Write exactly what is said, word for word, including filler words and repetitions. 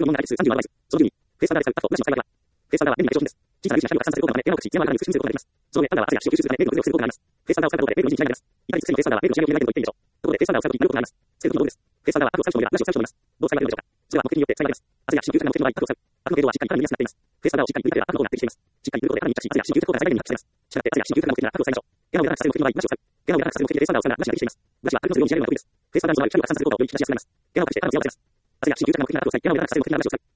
の問題数さんじゅうのアドバイス。そのじゅうに、フェイススタンダーで使うパッドなしの使い方。フェイススタンダーは便利な商品です。小さな粒子や光が拡散されることのため、電話口、電話が通信することができます。その上、スタンダーは汗や皮脂を吸収するため、電力を強くすることがあります。フェイススタンダーを使うことで、電力のに違いがあります。いかに実際にフェイススタンダーは電力の使いを入れないと言っていいでしょう。ところで、フェイススタンダーを使うときによることがあります。せるときの道具です。フェイススタンダーはパッドをさん種のみがラッシュをさん種のみます。どう使えばよいのでしょうか。それは目的によって使い分けます。汗や皮脂を吸収するための目的の場合、パッドを使う。パッドの程度はしっかりから見やすくなっています。フェイススタンダーをしっかり塗るだけではパッドの方が安定しています。しっかり塗ることで肌に密着し、汗や皮脂を吸収することが最大限に発揮されます。したがって汗や皮脂を吸収するための目的ならパッドを使いましょう。ゲナを柔らかくさせる目的の場合、ブラシを使う。ゲナを柔らかくさせる目的でフェイススタンダーを使うならブラシが適しています。ブラシは軽くのせるように仕上げるのが得意です。フェイススタンダーの場合、光を拡散することをより引き出しやすくなります。ゲナを隠して肌の艶を合わせます。汗や皮脂を吸収するための目的ならパッドを使い、ゲナを柔らかくさせる目的ならブラシを使う。